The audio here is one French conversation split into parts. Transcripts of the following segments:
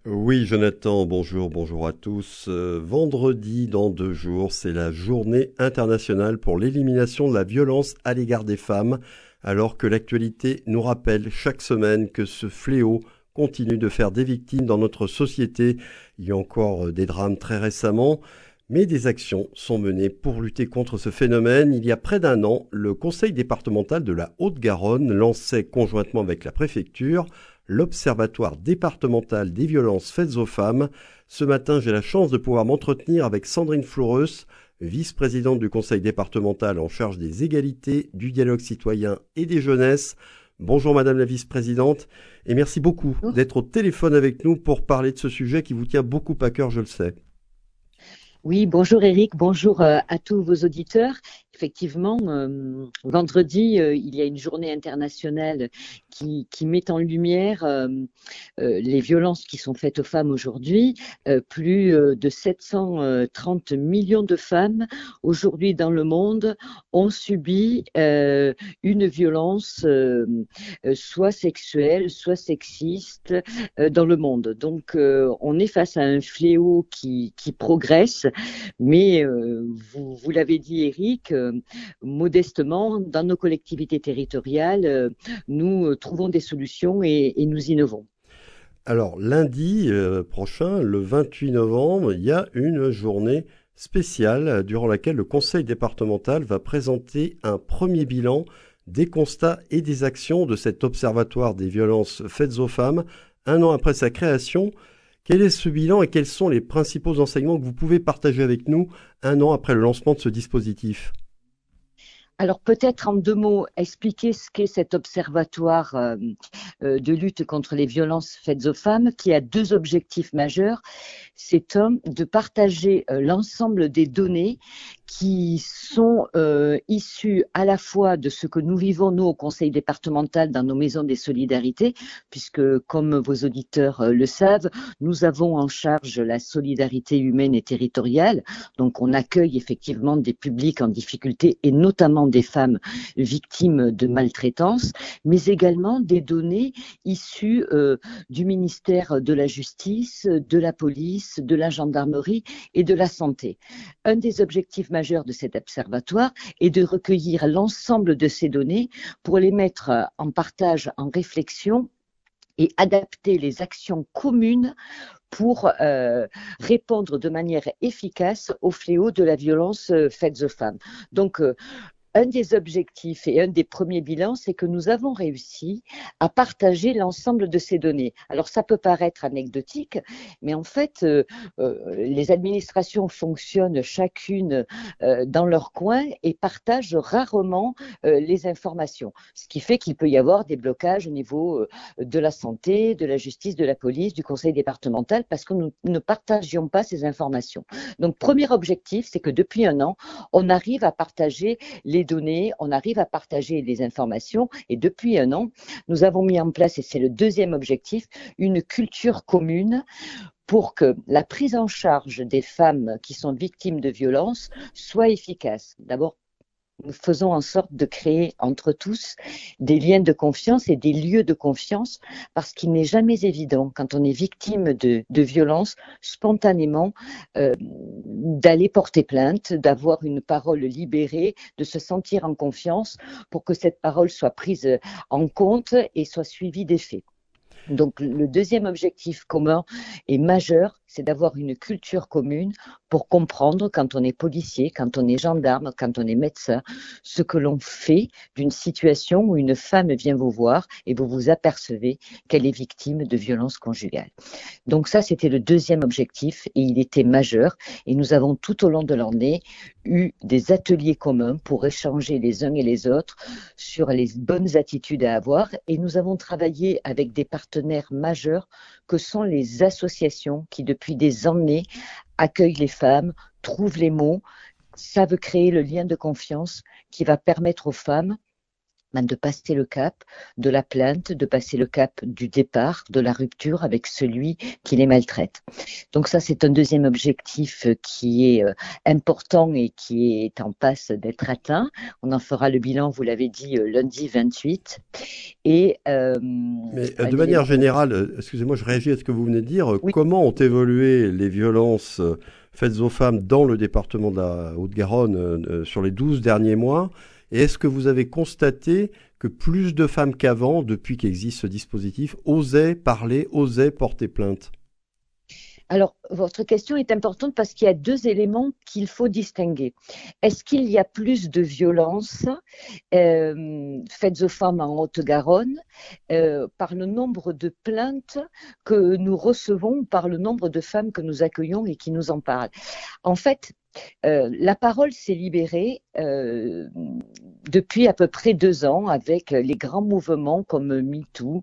Oui, Jonathan, bonjour à tous. Vendredi, dans 2 jours, c'est la journée internationale pour l'élimination de la violence à l'égard des femmes, alors que l'actualité nous rappelle chaque semaine que ce fléau continue de faire des victimes dans notre société. Il y a encore des drames très récemment, mais des actions sont menées pour lutter contre ce phénomène. Il y a près d'un an, le conseil départemental de la Haute-Garonne lançait conjointement avec la préfecture l'Observatoire départemental des violences faites aux femmes. Ce matin, j'ai la chance de pouvoir m'entretenir avec Sandrine Floureus, vice-présidente du conseil départemental en charge des égalités, du dialogue citoyen et des jeunesses. Bonjour Madame la vice-présidente et merci beaucoup Bonjour. d'être au téléphone avec nous pour parler de ce sujet qui vous tient beaucoup à cœur, je le sais. Oui, bonjour Eric, bonjour à tous vos auditeurs. Effectivement, vendredi, il y a une journée internationale qui met en lumière les violences qui sont faites aux femmes aujourd'hui. Plus de 730 millions de femmes aujourd'hui dans le monde ont subi une violence soit sexuelle, soit sexiste dans le monde. Donc, on est face à un fléau qui progresse, mais vous l'avez dit, Eric, modestement, dans nos collectivités territoriales, nous trouvons des solutions et nous innovons. Alors lundi prochain, le 28 novembre, il y a une journée spéciale durant laquelle le conseil départemental va présenter un premier bilan des constats et des actions de cet observatoire des violences faites aux femmes un an après sa création. Quel est ce bilan et quels sont les principaux enseignements que vous pouvez partager avec nous un an après le lancement de ce dispositif? Alors peut-être en 2 mots, expliquer ce qu'est cet observatoire de lutte contre les violences faites aux femmes, qui a 2 objectifs majeurs. C'est un, de partager l'ensemble des données qui sont issues à la fois de ce que nous vivons, nous, au conseil départemental, dans nos maisons des solidarités, puisque, comme vos auditeurs le savent, nous avons en charge la solidarité humaine et territoriale. Donc, on accueille effectivement des publics en difficulté, et notamment des femmes victimes de maltraitance, mais également des données issues du ministère de la Justice, de la police, de la gendarmerie et de la santé. Un des objectifs majeurs de cet observatoire est de recueillir l'ensemble de ces données pour les mettre en partage, en réflexion et adapter les actions communes pour répondre de manière efficace au fléau de la violence faite aux femmes. Donc, un des objectifs et un des premiers bilans, c'est que nous avons réussi à partager l'ensemble de ces données. Alors, ça peut paraître anecdotique, mais en fait, les administrations fonctionnent chacune dans leur coin et partagent rarement les informations. Ce qui fait qu'il peut y avoir des blocages au niveau de la santé, de la justice, de la police, du conseil départemental, parce que nous ne partagions pas ces informations. Donc, premier objectif, c'est que depuis un an, on arrive à partager les données, on arrive à partager les informations, et depuis un an, nous avons mis en place, et c'est le deuxième objectif, une culture commune pour que la prise en charge des femmes qui sont victimes de violences soit efficace. D'abord, nous faisons en sorte de créer entre tous des liens de confiance et des lieux de confiance, parce qu'il n'est jamais évident, quand on est victime de violences, spontanément, d'aller porter plainte, d'avoir une parole libérée, de se sentir en confiance pour que cette parole soit prise en compte et soit suivie des faits. Donc, le deuxième objectif commun et majeur, c'est d'avoir une culture commune pour comprendre, quand on est policier, quand on est gendarme, quand on est médecin, ce que l'on fait d'une situation où une femme vient vous voir et vous vous apercevez qu'elle est victime de violences conjugales. Donc ça, c'était le deuxième objectif et il était majeur. Et nous avons tout au long de l'année eu des ateliers communs pour échanger les uns et les autres sur les bonnes attitudes à avoir. Et nous avons travaillé avec des partenaires majeurs que sont les associations qui, depuis des années, accueillent les femmes, trouvent les mots, savent créer le lien de confiance qui va permettre aux femmes de passer le cap de la plainte, de passer le cap du départ, de la rupture avec celui qui les maltraite. Donc ça, c'est un deuxième objectif qui est important et qui est en passe d'être atteint. On en fera le bilan, vous l'avez dit, lundi 28. Et mais de manière générale, excusez-moi, je réagis à ce que vous venez de dire. Oui. Comment ont évolué les violences faites aux femmes dans le département de la Haute-Garonne sur les 12 derniers mois? Et est-ce que vous avez constaté que plus de femmes qu'avant, depuis qu'existe ce dispositif, osaient parler, osaient porter plainte? Alors, votre question est importante parce qu'il y a deux éléments qu'il faut distinguer. Est-ce qu'il y a plus de violences faites aux femmes en Haute-Garonne par le nombre de plaintes que nous recevons, par le nombre de femmes que nous accueillons et qui nous en parlent? En fait, la parole s'est libérée depuis à peu près 2 ans avec les grands mouvements comme MeToo.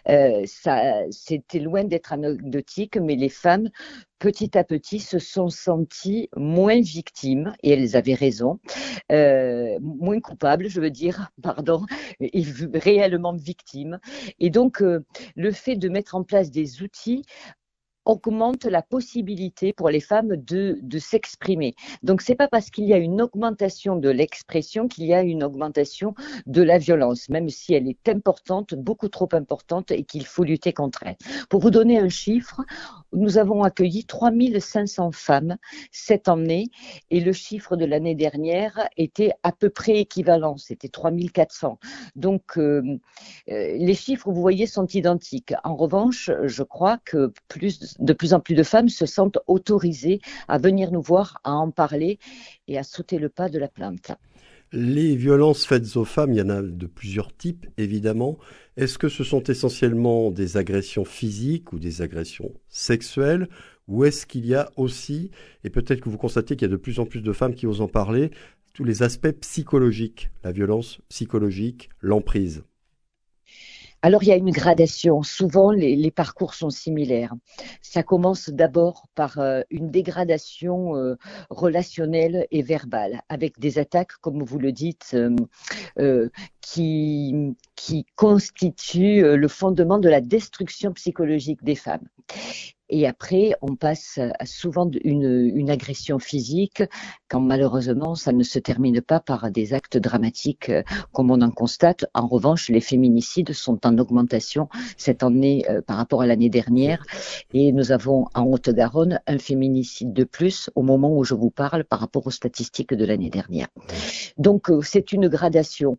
C'était loin d'être anecdotique, mais les femmes, petit à petit, se sont senties moins victimes, et elles avaient raison, moins coupables, je veux dire, pardon, et réellement victimes. Et donc, le fait de mettre en place des outils augmente la possibilité pour les femmes de s'exprimer. Donc, c'est pas parce qu'il y a une augmentation de l'expression qu'il y a une augmentation de la violence, même si elle est importante, beaucoup trop importante, et qu'il faut lutter contre elle. Pour vous donner un chiffre, nous avons accueilli 3500 femmes cette année, et le chiffre de l'année dernière était à peu près équivalent, c'était 3400. Donc, les chiffres, vous voyez, sont identiques. En revanche, je crois que de plus en plus de femmes se sentent autorisées à venir nous voir, à en parler et à sauter le pas de la plainte. Les violences faites aux femmes, il y en a de plusieurs types, évidemment. Est-ce que ce sont essentiellement des agressions physiques ou des agressions sexuelles? Ou est-ce qu'il y a aussi, et peut-être que vous constatez qu'il y a de plus en plus de femmes qui osent en parler, tous les aspects psychologiques, la violence psychologique, l'emprise? Alors, il y a une gradation. Souvent, les parcours sont similaires. Ça commence d'abord par une dégradation relationnelle et verbale, avec des attaques, comme vous le dites, qui constituent le fondement de la destruction psychologique des femmes. Et après, on passe à souvent une agression physique, quand malheureusement, ça ne se termine pas par des actes dramatiques comme on en constate. En revanche, les féminicides sont en augmentation cette année par rapport à l'année dernière. Et nous avons en Haute-Garonne un féminicide de plus au moment où je vous parle par rapport aux statistiques de l'année dernière. Donc, c'est une gradation.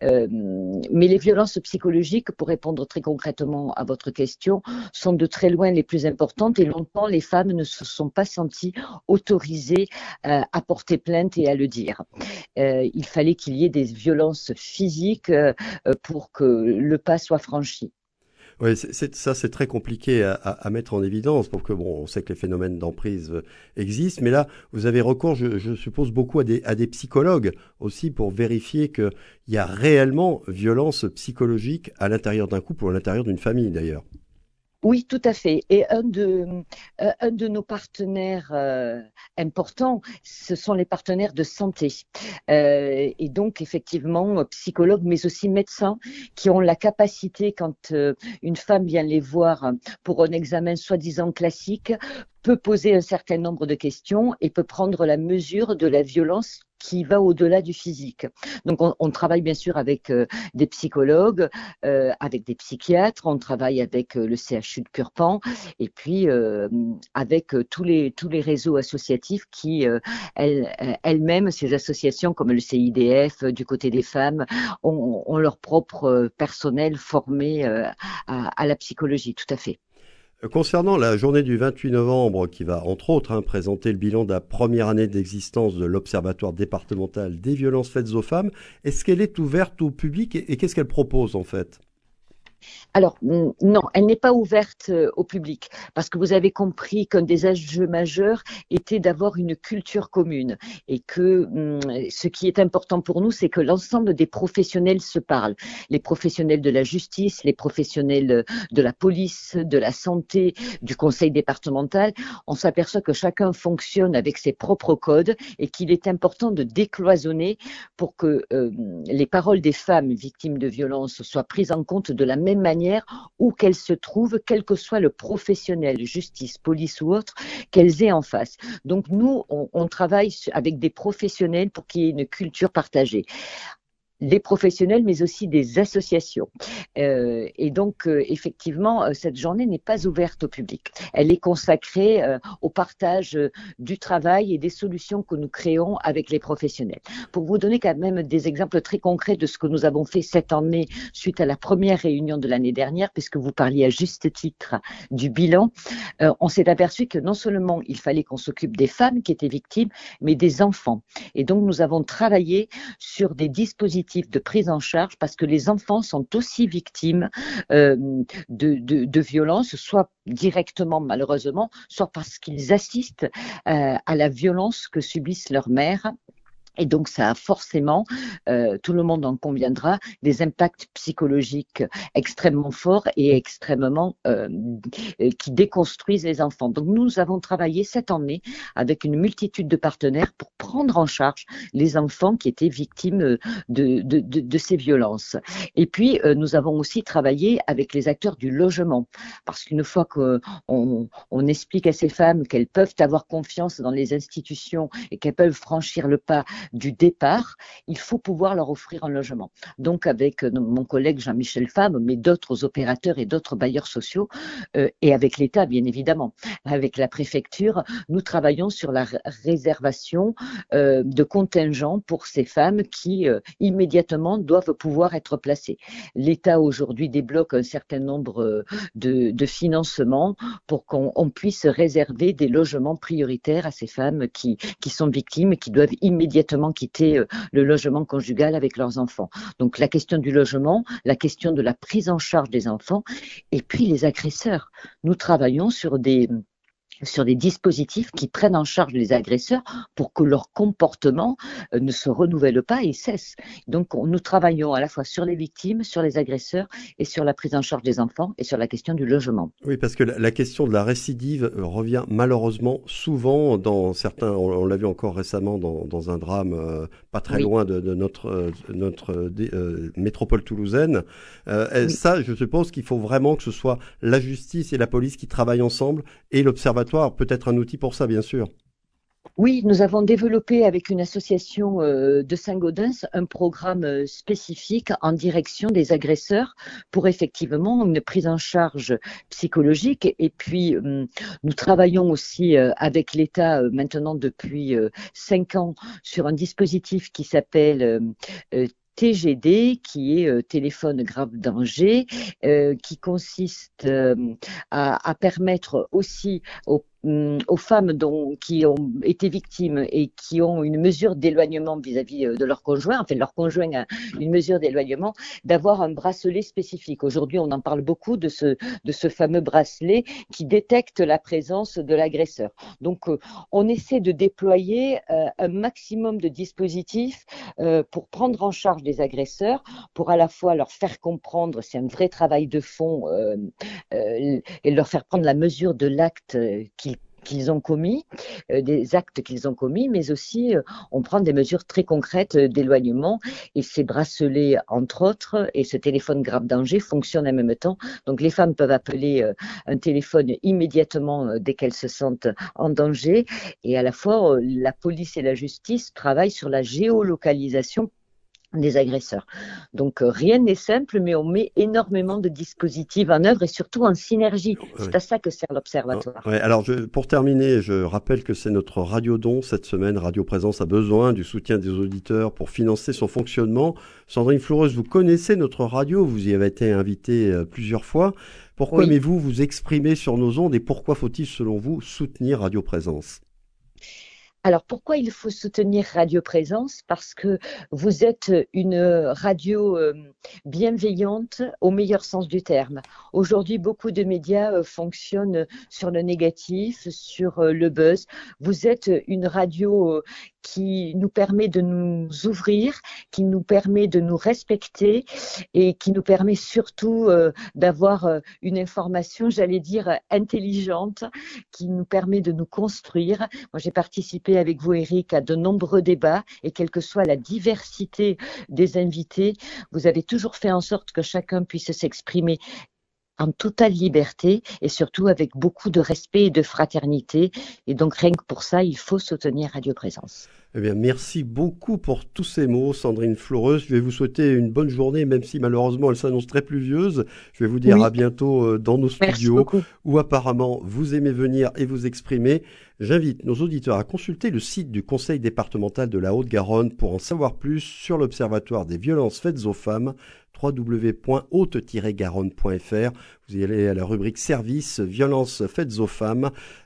Mais les violences psychologiques, pour répondre très concrètement à votre question, sont de très loin les plus importantes. Et longtemps, les femmes ne se sont pas senties autorisées à porter plainte et à le dire. Il fallait qu'il y ait des violences physiques pour que le pas soit franchi. Oui, ça c'est très compliqué à mettre en évidence pour que, bon, on sait que les phénomènes d'emprise existent, mais là, vous avez recours, je suppose, beaucoup à des psychologues aussi pour vérifier qu'il y a réellement violence psychologique à l'intérieur d'un couple ou à l'intérieur d'une famille d'ailleurs. Oui, tout à fait. Et un de nos partenaires importants, ce sont les partenaires de santé. Et donc, effectivement, psychologues, mais aussi médecins qui ont la capacité, quand une femme vient les voir pour un examen soi-disant classique, peut poser un certain nombre de questions et peut prendre la mesure de la violence qui va au-delà du physique. Donc, on travaille bien sûr avec des psychologues, avec des psychiatres, on travaille avec le CHU de Purpan, et puis avec tous les réseaux associatifs qui, elles-mêmes, ces associations comme le CIDF, du côté des femmes, ont leur propre personnel formé à la psychologie, tout à fait. Concernant la journée du 28 novembre, qui va entre autres présenter le bilan de la première année d'existence de l'Observatoire départemental des violences faites aux femmes, est-ce qu'elle est ouverte au public et qu'est-ce qu'elle propose en fait ? Alors, non, elle n'est pas ouverte au public parce que vous avez compris qu'un des enjeux majeurs était d'avoir une culture commune et que ce qui est important pour nous, c'est que l'ensemble des professionnels se parlent. Les professionnels de la justice, les professionnels de la police, de la santé, du conseil départemental. On s'aperçoit que chacun fonctionne avec ses propres codes et qu'il est important de décloisonner pour que les paroles des femmes victimes de violences soient prises en compte de la même manière où qu'elles se trouvent, quel que soit le professionnel, justice, police ou autre, qu'elles aient en face. Donc nous, on travaille avec des professionnels pour qu'il y ait une culture partagée. Les professionnels, mais aussi des associations. Et donc, effectivement, cette journée n'est pas ouverte au public. Elle est consacrée au partage du travail et des solutions que nous créons avec les professionnels. Pour vous donner quand même des exemples très concrets de ce que nous avons fait cette année suite à la première réunion de l'année dernière, puisque vous parliez à juste titre du bilan, on s'est aperçu que non seulement il fallait qu'on s'occupe des femmes qui étaient victimes, mais des enfants. Et donc, nous avons travaillé sur des dispositifs de prise en charge parce que les enfants sont aussi victimes de violences, soit directement malheureusement, soit parce qu'ils assistent à la violence que subissent leurs mères. Et donc, ça a forcément, tout le monde en conviendra, des impacts psychologiques extrêmement forts et extrêmement qui déconstruisent les enfants. Donc, nous avons travaillé cette année avec une multitude de partenaires pour prendre en charge les enfants qui étaient victimes de ces violences. Et puis, nous avons aussi travaillé avec les acteurs du logement, parce qu'une fois qu'on explique à ces femmes qu'elles peuvent avoir confiance dans les institutions et qu'elles peuvent franchir le pas du départ, il faut pouvoir leur offrir un logement. Donc, avec mon collègue Jean-Michel Fabre, mais d'autres opérateurs et d'autres bailleurs sociaux, et avec l'État, bien évidemment, avec la préfecture, nous travaillons sur la réservation de contingents pour ces femmes qui, immédiatement, doivent pouvoir être placées. L'État, aujourd'hui, débloque un certain nombre de financements pour qu'on puisse réserver des logements prioritaires à ces femmes qui sont victimes et qui doivent immédiatement quitter le logement conjugal avec leurs enfants. Donc la question du logement, la question de la prise en charge des enfants et puis les agresseurs. Nous travaillons sur des dispositifs qui prennent en charge les agresseurs pour que leur comportement ne se renouvelle pas et cesse. Donc, nous travaillons à la fois sur les victimes, sur les agresseurs et sur la prise en charge des enfants et sur la question du logement. Oui, parce que la question de la récidive revient malheureusement souvent dans certains, on l'a vu encore récemment dans un drame pas très loin de notre métropole toulousaine. Oui. Ça, je suppose qu'il faut vraiment que ce soit la justice et la police qui travaillent ensemble et l'observatoire peut être un outil pour ça, bien sûr. Oui, nous avons développé avec une association de Saint-Gaudens un programme spécifique en direction des agresseurs pour effectivement une prise en charge psychologique. Et puis, nous travaillons aussi avec l'État maintenant depuis 5 ans sur un dispositif qui s'appelle TGD, qui est téléphone grave danger, qui consiste à permettre aussi aux femmes qui ont été victimes et qui ont une mesure d'éloignement vis-à-vis de leur conjoint, enfin leur conjoint a une mesure d'éloignement, d'avoir un bracelet spécifique. Aujourd'hui, on en parle beaucoup de ce fameux bracelet qui détecte la présence de l'agresseur. Donc, on essaie de déployer un maximum de dispositifs pour prendre en charge les agresseurs, pour à la fois leur faire comprendre, c'est un vrai travail de fond, et leur faire prendre la mesure de l'acte qu'ils ont commis, des actes qu'ils ont commis, mais aussi on prend des mesures très concrètes d'éloignement et ces bracelets, entre autres, et ce téléphone grave danger fonctionnent en même temps. Donc les femmes peuvent appeler un téléphone immédiatement dès qu'elles se sentent en danger et à la fois la police et la justice travaillent sur la géolocalisation des agresseurs. Donc rien n'est simple, mais on met énormément de dispositifs en œuvre et surtout en synergie. C'est à ça que sert l'Observatoire. Ouais, alors pour terminer, je rappelle que c'est notre Radio-Don cette semaine. Radio Présence a besoin du soutien des auditeurs pour financer son fonctionnement. Sandrine Floureuse, vous connaissez notre radio, vous y avez été invitée plusieurs fois. Pourquoi aimez-vous vous exprimer sur nos ondes et pourquoi faut-il, selon vous, soutenir Radio Présence ? Alors, pourquoi il faut soutenir Radio Présence? Parce que vous êtes une radio bienveillante au meilleur sens du terme. Aujourd'hui, beaucoup de médias fonctionnent sur le négatif, sur le buzz. Vous êtes une radio qui nous permet de nous ouvrir, qui nous permet de nous respecter et qui nous permet surtout d'avoir une information, j'allais dire, intelligente, qui nous permet de nous construire. Moi, j'ai participé avec vous, Eric, à de nombreux débats et quelle que soit la diversité des invités, vous avez toujours fait en sorte que chacun puisse s'exprimer en totale liberté et surtout avec beaucoup de respect et de fraternité. Et donc, rien que pour ça, il faut soutenir Radio Présence. Eh bien, merci beaucoup pour tous ces mots, Sandrine Fleureuse. Je vais vous souhaiter une bonne journée, même si malheureusement elle s'annonce très pluvieuse. Je vais vous dire à bientôt dans nos studios, où apparemment vous aimez venir et vous exprimer. J'invite nos auditeurs à consulter le site du Conseil départemental de la Haute-Garonne pour en savoir plus sur l'Observatoire des violences faites aux femmes, www.haute-garonne.fr. Vous y allez à la rubrique services, violences faites aux femmes.